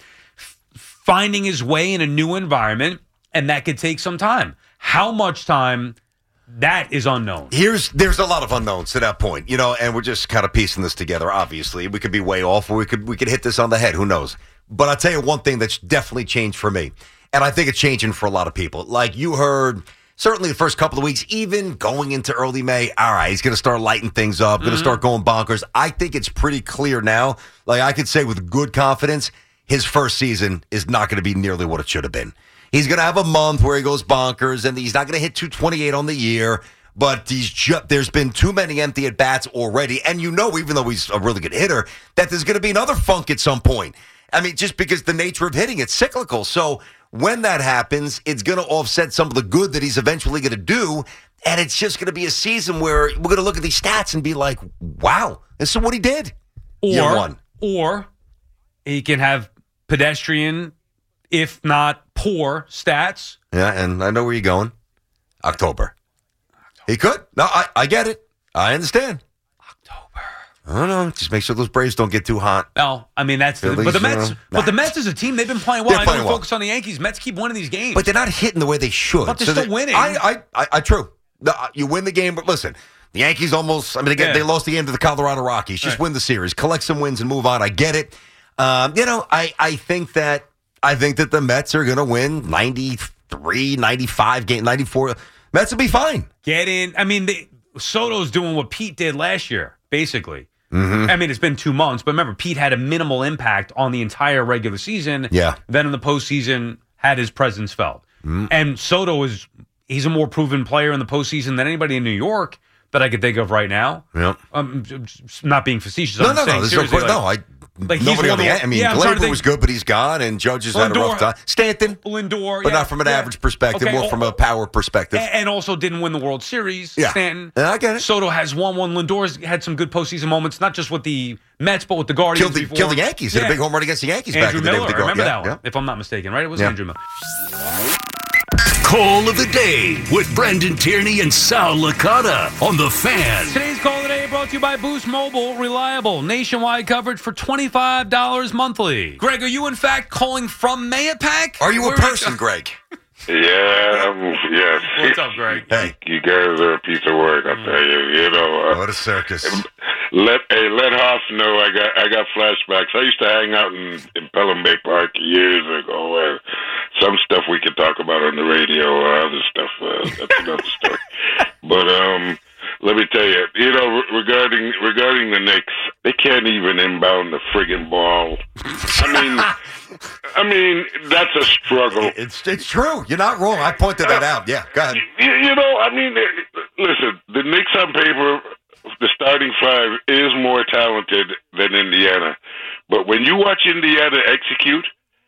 [SPEAKER 2] finding his way in a new environment, and that could take some time. How much time? That is unknown.
[SPEAKER 1] There's a lot of unknowns to that point, and we're just kind of piecing this together. Obviously, we could be way off, or we could hit this on the head. Who knows? But I'll tell you one thing that's definitely changed for me, and I think it's changing for a lot of people. Like you heard, certainly the first couple of weeks, even going into early May. All right, he's going to start lighting things up, going to start going bonkers. I think it's pretty clear now. Like I could say with good confidence, his first season is not going to be nearly what it should have been. He's going to have a month where he goes bonkers, and he's not going to hit 228 on the year. But there's been too many empty at-bats already. And even though he's a really good hitter, that there's going to be another funk at some point. I mean, just because the nature of hitting, it's cyclical. So when that happens, it's going to offset some of the good that he's eventually going to do. And it's just going to be a season where we're going to look at these stats and be like, wow, this is what he did. Year one.
[SPEAKER 2] Or he can have pedestrian, if not poor, stats.
[SPEAKER 1] Yeah, and I know where you're going. October. He could. No, I get it. I understand.
[SPEAKER 2] October.
[SPEAKER 1] I don't know. Just make sure those Braves don't get too hot.
[SPEAKER 2] No, I mean that's
[SPEAKER 1] Phillies,
[SPEAKER 2] but the Mets.
[SPEAKER 1] nah.
[SPEAKER 2] But the Mets as a team, they've been playing well.
[SPEAKER 1] They're
[SPEAKER 2] I know
[SPEAKER 1] playing
[SPEAKER 2] we
[SPEAKER 1] well.
[SPEAKER 2] focus on the Yankees. Mets keep winning these games.
[SPEAKER 1] But they're not hitting the way they should.
[SPEAKER 2] But they're still winning.
[SPEAKER 1] I true. You win the game, but listen, the Yankees almost. I mean, again,
[SPEAKER 2] Yeah.
[SPEAKER 1] they lost the game to the Colorado Rockies. Just win the series, collect some wins, and move on. I get it. I think that the Mets are going to win 93, 95 game, 94. Mets will be fine.
[SPEAKER 2] Get in. I mean, Soto's doing what Pete did last year, basically.
[SPEAKER 1] Mm-hmm.
[SPEAKER 2] I mean, it's been 2 months, but remember, Pete had a minimal impact on the entire regular season.
[SPEAKER 1] Yeah.
[SPEAKER 2] Then in the postseason, had his presence felt. And Soto is he's a more proven player in the postseason than anybody in New York that I could think of right now.
[SPEAKER 1] Yep.
[SPEAKER 2] Not being facetious.
[SPEAKER 1] No,
[SPEAKER 2] I'm
[SPEAKER 1] no,
[SPEAKER 2] saying
[SPEAKER 1] no. There's
[SPEAKER 2] seriously,
[SPEAKER 1] no, no.
[SPEAKER 2] like
[SPEAKER 1] Nobody
[SPEAKER 2] he's
[SPEAKER 1] on the
[SPEAKER 2] one
[SPEAKER 1] end.
[SPEAKER 2] of-
[SPEAKER 1] I mean,
[SPEAKER 2] yeah, I'm trying to
[SPEAKER 1] Glaber was good, but he's gone, and Judge has had a rough time. Stanton,
[SPEAKER 2] Lindor,
[SPEAKER 1] but not from an average perspective, more from a power perspective.
[SPEAKER 2] And also didn't win the World Series.
[SPEAKER 1] Yeah.
[SPEAKER 2] Stanton.
[SPEAKER 1] Yeah, I get it.
[SPEAKER 2] Soto has won one. Lindor's had some good postseason moments, not just with the Mets, but with the Guardians.
[SPEAKER 1] Killed the Yankees. Hit a big home run against the Yankees back
[SPEAKER 2] Andrew
[SPEAKER 1] in the day
[SPEAKER 2] Miller,
[SPEAKER 1] with the
[SPEAKER 2] I remember
[SPEAKER 1] Guardians.
[SPEAKER 2] that one, if I'm not mistaken, right? It was
[SPEAKER 1] Yeah.
[SPEAKER 2] Andrew Miller.
[SPEAKER 7] Call of the Day with Brendan Tierney and Sal Licata on The Fan.
[SPEAKER 2] Today's call of the day brought to you by Boost Mobile. Reliable nationwide coverage for $25 monthly. Greg, are you in fact calling from Mayapack?
[SPEAKER 1] Are you a person, Greg?
[SPEAKER 8] Yeah, yes.
[SPEAKER 2] What's up, Greg?
[SPEAKER 1] Hey.
[SPEAKER 8] You guys are a piece of work, I'll tell you. You know,
[SPEAKER 1] What a circus.
[SPEAKER 8] let Hoff know I got flashbacks. I used to hang out in Pelham Bay Park years ago. Some stuff we could talk about on the radio or other stuff. That's another story. But let me tell you, regarding the Knicks, they can't even inbound the friggin' ball. I mean, that's a struggle.
[SPEAKER 1] It's true. You're not wrong. I pointed that out. Yeah, go ahead.
[SPEAKER 8] Listen, the Knicks on paper, the starting five is more talented than Indiana. But when you watch Indiana execute,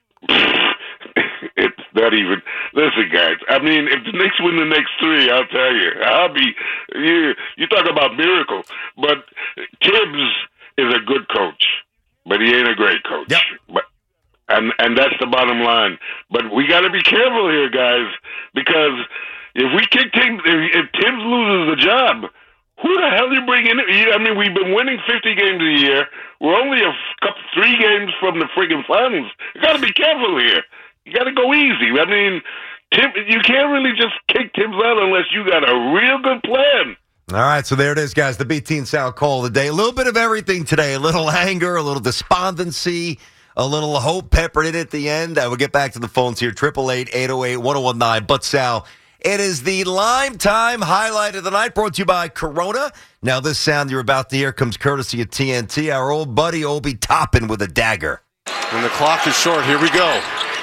[SPEAKER 8] it's not even. Listen, guys, I mean, if the Knicks win the next three, I'll tell you, you talk about miracle. But Tibbs is a good coach, but he ain't a great coach.
[SPEAKER 1] Yep.
[SPEAKER 8] And that's the bottom line. But we got to be careful here, guys, because if Tibbs loses the job, who the hell you bring in? I mean, we've been winning 50 games a year. We're only three games from the friggin' finals. You got to be careful here. You got to go easy. I mean, you can't really just kick Tibbs out unless you got a real good plan.
[SPEAKER 1] All right, so there it is, guys. The BT and Sal call of the day. A little bit of everything today. A little anger, a little despondency, a little hope peppered in at the end. We'll get back to the phones here. 888-808-1019. But, Sal, it is the Lime Time highlight of the night brought to you by Corona. Now, this sound you're about to hear comes courtesy of TNT. Our old buddy Obi Toppin with a dagger.
[SPEAKER 5] And the clock is short. Here we go.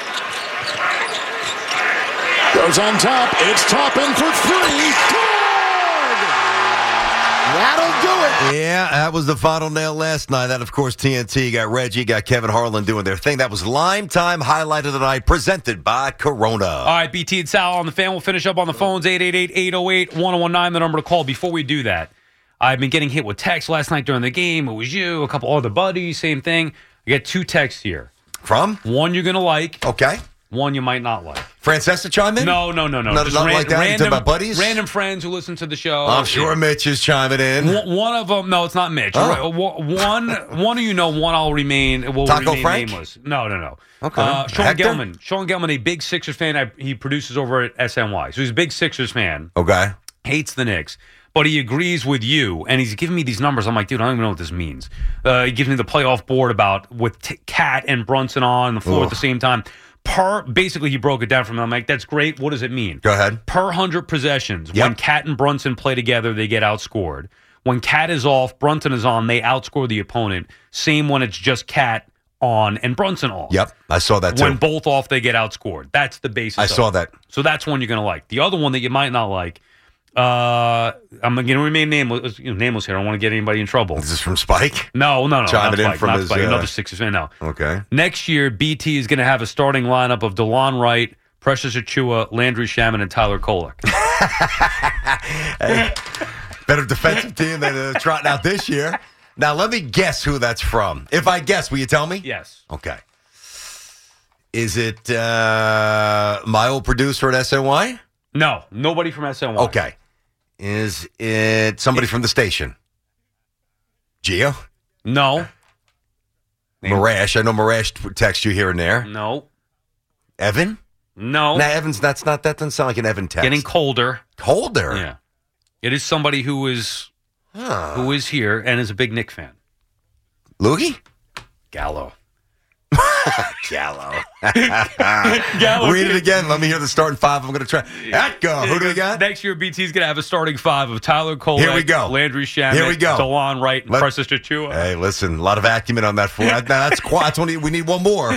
[SPEAKER 5] Goes on top. It's Toppin for three. Good! That'll do it.
[SPEAKER 1] Yeah, that was the final nail last night. That, of course, TNT got Reggie, got Kevin Harlan doing their thing. That was Lime Time highlight of the night presented by Corona.
[SPEAKER 2] All right, BT and Sal on the fan. We'll finish up on the phones, 888-808-1019, the number to call. Before we do that, I've been getting hit with texts last night during the game. It was you, a couple other buddies, same thing. I get two texts here.
[SPEAKER 1] From?
[SPEAKER 2] One you're going to like.
[SPEAKER 1] Okay.
[SPEAKER 2] One you might not like.
[SPEAKER 1] Francesca chime in?
[SPEAKER 2] No.
[SPEAKER 1] Nothing
[SPEAKER 2] Just
[SPEAKER 1] like that? You talking about buddies?
[SPEAKER 2] Random friends who listen to the show.
[SPEAKER 1] I'm sure Mitch is chiming in.
[SPEAKER 2] One of them, no, it's not Mitch.
[SPEAKER 1] Oh.
[SPEAKER 2] One of you know, one will remain
[SPEAKER 1] Taco Frank?
[SPEAKER 2] nameless. No.
[SPEAKER 1] Okay.
[SPEAKER 2] Sean
[SPEAKER 1] Hector?
[SPEAKER 2] Gelman, a big Sixers fan. He produces over at SNY. So he's a big Sixers fan.
[SPEAKER 1] Okay.
[SPEAKER 2] Hates the Knicks. But he agrees with you, and he's giving me these numbers. I'm like, dude, I don't even know what this means. He gives me the playoff board about with Cat and Brunson on the floor at the same time. Basically, he broke it down for me. I'm like, that's great. What does it mean?
[SPEAKER 1] Go ahead.
[SPEAKER 2] Per 100 possessions,
[SPEAKER 1] Yep.
[SPEAKER 2] when Cat and Brunson play together, they get outscored. When Cat is off, Brunson is on, they outscore the opponent. Same when it's just Cat on and Brunson off.
[SPEAKER 1] Yep, I saw that too.
[SPEAKER 2] When both off, they get outscored. That's the basis.
[SPEAKER 1] I
[SPEAKER 2] of
[SPEAKER 1] saw
[SPEAKER 2] it.
[SPEAKER 1] that.
[SPEAKER 2] So that's one you're going to like. The other one that you might not like, I'm going to remain nameless here. I don't want to get anybody in trouble.
[SPEAKER 1] Is this from Spike?
[SPEAKER 2] No.
[SPEAKER 1] Chiming in
[SPEAKER 2] Spike,
[SPEAKER 1] from
[SPEAKER 2] not
[SPEAKER 1] his,
[SPEAKER 2] Spike, another Sixers fan. No.
[SPEAKER 1] Okay.
[SPEAKER 2] Next year, BT is going to have a starting lineup of DeLon Wright, Precious Achiuwa, Landry Shaman, and Tyler Kolek.
[SPEAKER 1] Hey, better defensive team than trotting out this year. Now, let me guess who that's from. If I guess, will you tell me?
[SPEAKER 2] Yes.
[SPEAKER 1] Okay. Is it my old producer at SNY?
[SPEAKER 2] No, nobody from SNY.
[SPEAKER 1] Okay. Is it somebody from the station? Gio?
[SPEAKER 2] No.
[SPEAKER 1] Marash. I know Marash text you here and there.
[SPEAKER 2] No.
[SPEAKER 1] Evan?
[SPEAKER 2] No.
[SPEAKER 1] Nah, Evan's, that doesn't sound like an Evan text.
[SPEAKER 2] Getting colder.
[SPEAKER 1] Colder?
[SPEAKER 2] Yeah. It is somebody who is here and is a big Knick fan.
[SPEAKER 1] Loogie?
[SPEAKER 2] Gallo.
[SPEAKER 1] Gallo.
[SPEAKER 2] Gallo.
[SPEAKER 1] Read it again. Let me hear the starting five. I'm going to try. That go. Who do we got?
[SPEAKER 2] Next year, BT's going to have a starting five of Tyler Kolek,
[SPEAKER 1] Here we go.
[SPEAKER 2] Landry Shaman,
[SPEAKER 1] Here we go.
[SPEAKER 2] DeLon Wright, and Precious Achiuwa.
[SPEAKER 1] Hey, listen, a lot of acumen on that. That's only, we need one more.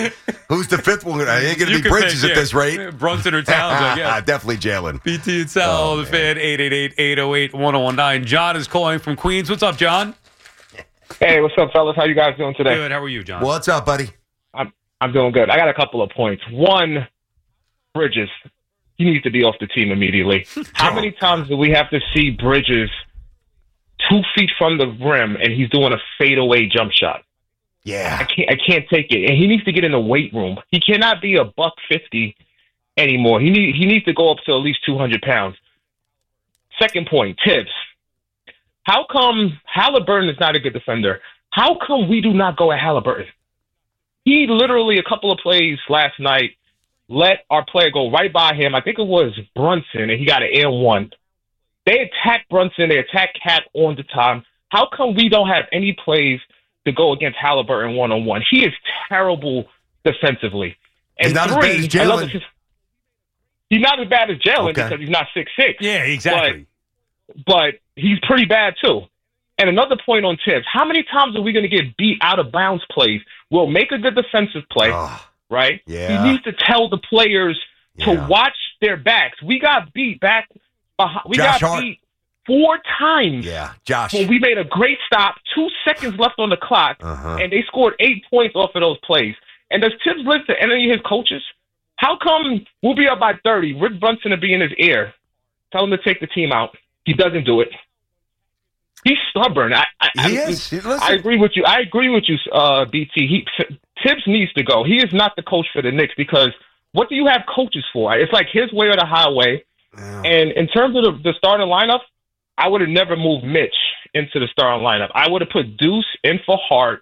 [SPEAKER 1] Who's the fifth one? I ain't going to
[SPEAKER 2] You
[SPEAKER 1] be
[SPEAKER 2] can
[SPEAKER 1] Bridges
[SPEAKER 2] pick,
[SPEAKER 1] at this rate.
[SPEAKER 2] Brunson or Towns, I guess.
[SPEAKER 1] Definitely Jalen.
[SPEAKER 2] BT and Sal, the fan, 888-808-1019. John is calling from Queens. What's up, John?
[SPEAKER 9] Hey, what's up, fellas? How you guys doing today?
[SPEAKER 2] Good. How are you, John?
[SPEAKER 1] What's up, buddy?
[SPEAKER 9] I'm doing good. I got a couple of points. One, Bridges. He needs to be off the team immediately. How many times do we have to see Bridges 2 feet from the rim and he's doing a fadeaway jump shot?
[SPEAKER 1] Yeah.
[SPEAKER 9] I can't take it. And he needs to get in the weight room. He cannot be a $150 anymore. He needs to go up to at least 200 pounds. Second point, Tibbs. How come Halliburton is not a good defender? How come we do not go at Halliburton? He literally, a couple of plays last night, let our player go right by him. I think it was Brunson, and he got an N1. They attacked Brunson. They attacked Cat on the time. How come we don't have any plays to go against Halliburton one-on-one? He is terrible defensively. And
[SPEAKER 1] he's not as bad as Jalen.
[SPEAKER 9] He's not as bad as Jalen
[SPEAKER 1] Okay.
[SPEAKER 9] because he's not 6'6".
[SPEAKER 2] Yeah, exactly.
[SPEAKER 9] But he's pretty bad, too. And another point on Tibbs. How many times are we going to get beat out of bounds plays? We'll make a good defensive play, right?
[SPEAKER 1] Yeah.
[SPEAKER 9] He needs to tell the players to
[SPEAKER 1] Yeah.
[SPEAKER 9] watch their backs. We got beat back behind. We
[SPEAKER 1] Josh
[SPEAKER 9] got
[SPEAKER 1] Hart.
[SPEAKER 9] beat 4 times.
[SPEAKER 1] Yeah. Josh.
[SPEAKER 9] When we made a great stop, 2 seconds left on the clock, and they scored 8 points off of those plays. And does Tibbs listen to any of his coaches? How come we'll be up by 30? Rick Brunson will be in his ear. Tell him to take the team out. He doesn't do it. He's stubborn.
[SPEAKER 1] He is. Listen.
[SPEAKER 9] I agree with you. BT. Tibbs needs to go. He is not the coach for the Knicks because what do you have coaches for? It's like his way or the highway.
[SPEAKER 1] Yeah.
[SPEAKER 9] And in terms of the starting lineup, I would have never moved Mitch into the starting lineup. I would have put Deuce in for Hart.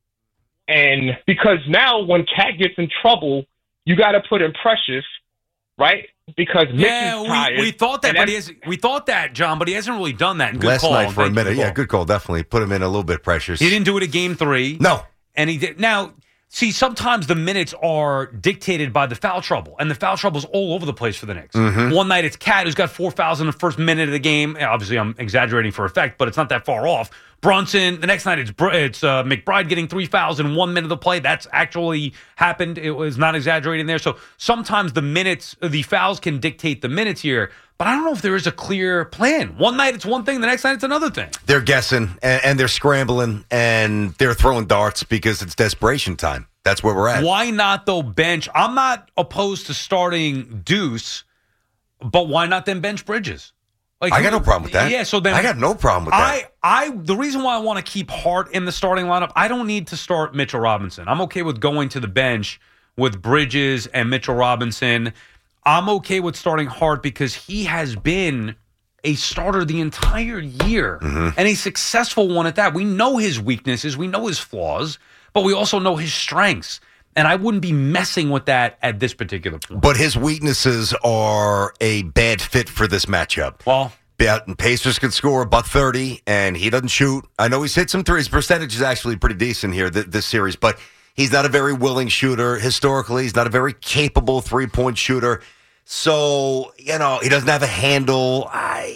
[SPEAKER 9] And because now when Cat gets in trouble, you got to put in Precious, right? Because Mitch is tired.
[SPEAKER 2] we thought that,
[SPEAKER 9] And
[SPEAKER 2] but we thought that, John, but he hasn't really done that. And good
[SPEAKER 1] Last
[SPEAKER 2] call.
[SPEAKER 1] night for a
[SPEAKER 2] Thank you
[SPEAKER 1] minute.
[SPEAKER 2] for
[SPEAKER 1] Yeah,
[SPEAKER 2] call.
[SPEAKER 1] good call. Definitely. Put him in a little bit precious.
[SPEAKER 2] He didn't do it at Game 3.
[SPEAKER 1] No.
[SPEAKER 2] And he did. Now, see, sometimes the minutes are dictated by the foul trouble, and the foul trouble is all over the place for the Knicks. One night it's Cat, who's got 4 fouls in the first minute of the game. Obviously, I'm exaggerating for effect, but it's not that far off. Brunson. The next night it's McBride getting 3 fouls in 1 minute of play. That's actually happened. It was not exaggerating there. So sometimes the fouls can dictate the minutes here. But I don't know if there is a clear plan. One night it's one thing, the next night it's another thing.
[SPEAKER 1] They're guessing, and they're scrambling, and they're throwing darts because it's desperation time. That's where we're at.
[SPEAKER 2] Why not, though, bench? I'm not opposed to starting Deuce, but why not then bench Bridges? Like,
[SPEAKER 1] I got no problem with that.
[SPEAKER 2] Yeah, so then
[SPEAKER 1] I got no problem with that.
[SPEAKER 2] The reason why I want to keep Hart in the starting lineup, I don't need to start Mitchell Robinson. I'm okay with going to the bench with Bridges and Mitchell Robinson. I'm okay with starting Hart because he has been a starter the entire year and a successful one at that. We know his weaknesses, we know his flaws, but we also know his strengths. And I wouldn't be messing with that at this particular point.
[SPEAKER 1] But his weaknesses are a bad fit for this matchup.
[SPEAKER 2] Well,
[SPEAKER 1] Pacers can score about 30, and he doesn't shoot. I know he's hit some threes. Percentage is actually pretty decent here this series, but he's not a very willing shooter. Historically, he's not a very capable three-point shooter. So, he doesn't have a handle.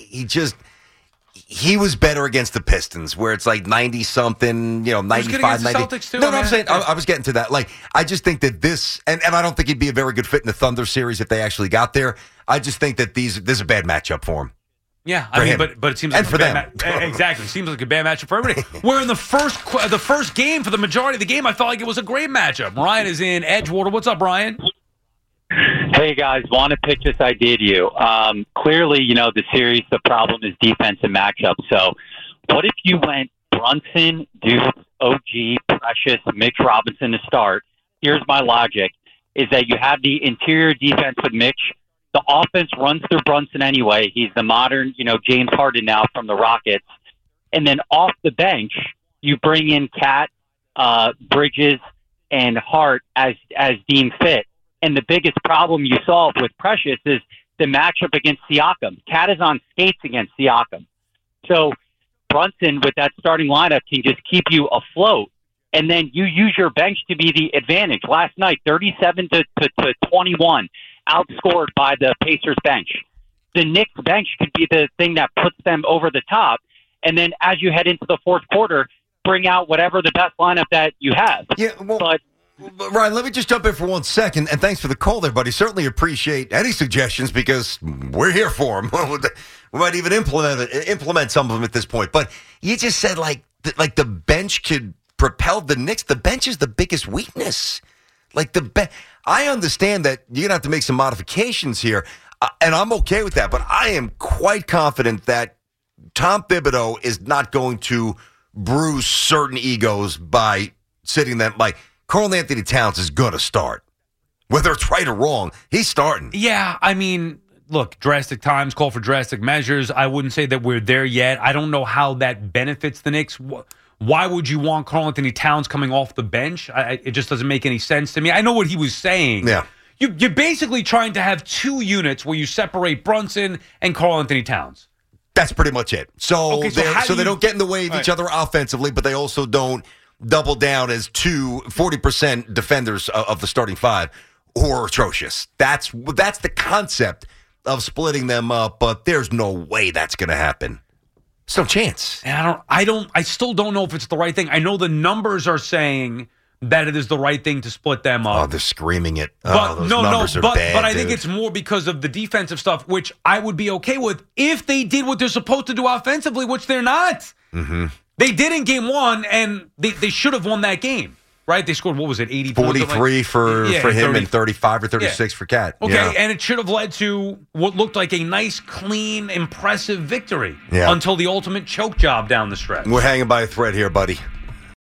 [SPEAKER 1] He was better against the Pistons, where it's like 90-something, 95, 90.
[SPEAKER 2] Celtics too,
[SPEAKER 1] No,
[SPEAKER 2] man.
[SPEAKER 1] I'm saying I was getting to that. Like, I just think that this, and I don't think he'd be a very good fit in the Thunder series if they actually got there. I just think that this is a bad matchup for him.
[SPEAKER 2] yeah,
[SPEAKER 1] For him.
[SPEAKER 2] but it seems like
[SPEAKER 1] And for them.
[SPEAKER 2] Exactly, seems like a bad matchup for everybody. Where in the first game, for the majority of the game, I felt like it was a great matchup. Ryan is in Edgewater. What's up, Ryan?
[SPEAKER 10] Hey, guys, want to pitch this idea to you. Clearly, the series, the problem is defense and matchup. So what if you went Brunson, Deuce, OG, Precious, Mitch Robinson to start? Here's my logic, is that you have the interior defense with Mitch. The offense runs through Brunson anyway. He's the modern, James Harden now from the Rockets. And then off the bench, you bring in Cat, Bridges, and Hart as deemed fit. And the biggest problem you solve with Precious is the matchup against Siakam. Cat is on skates against Siakam. So Brunson, with that starting lineup, can just keep you afloat. And then you use your bench to be the advantage. Last night, 37 to 21, outscored by the Pacers bench. The Knicks bench could be the thing that puts them over the top. And then as you head into the fourth quarter, bring out whatever the best lineup that you have.
[SPEAKER 1] Yeah, well,
[SPEAKER 10] but
[SPEAKER 1] Ryan, let me just jump in for 1 second, and thanks for the call there, buddy. Certainly appreciate any suggestions because we're here for them. We might even implement some of them at this point. But you just said like the bench could propel the Knicks. The bench is the biggest weakness. I understand that you're going to have to make some modifications here, and I'm okay with that. But I am quite confident that Tom Thibodeau is not going to bruise certain egos by sitting them like Karl Anthony Towns is going to start. Whether it's right or wrong, he's starting.
[SPEAKER 2] Yeah, I mean, look, drastic times call for drastic measures. I wouldn't say that we're there yet. I don't know how that benefits the Knicks. Why would you want Karl Anthony Towns coming off the bench? It just doesn't make any sense to me. I know what he was saying.
[SPEAKER 1] Yeah.
[SPEAKER 2] You're basically trying to have two units where you separate Brunson and Karl Anthony Towns.
[SPEAKER 1] That's pretty much it. So they don't get in the way of each other offensively, but they also don't double down as 40% defenders of the starting five who are atrocious. That's the concept of splitting them up, but there's no way that's going to happen. There's no chance.
[SPEAKER 2] And I still don't know if it's the right thing. I know the numbers are saying that it is the right thing to split them up.
[SPEAKER 1] Oh, they're screaming it.
[SPEAKER 2] Those
[SPEAKER 1] numbers are bad,
[SPEAKER 2] but I think it's more because of the defensive stuff, which I would be okay with if they did what they're supposed to do offensively, which they're not.
[SPEAKER 1] Mm-hmm.
[SPEAKER 2] They did in game one, and they should have won that game, right? They scored, 80
[SPEAKER 1] 43 for him
[SPEAKER 2] 30.
[SPEAKER 1] and 35 or 36 for Cat.
[SPEAKER 2] Okay, and it should have led to what looked like a nice, clean, impressive victory until the ultimate choke job down the stretch.
[SPEAKER 1] We're hanging by a thread here, buddy.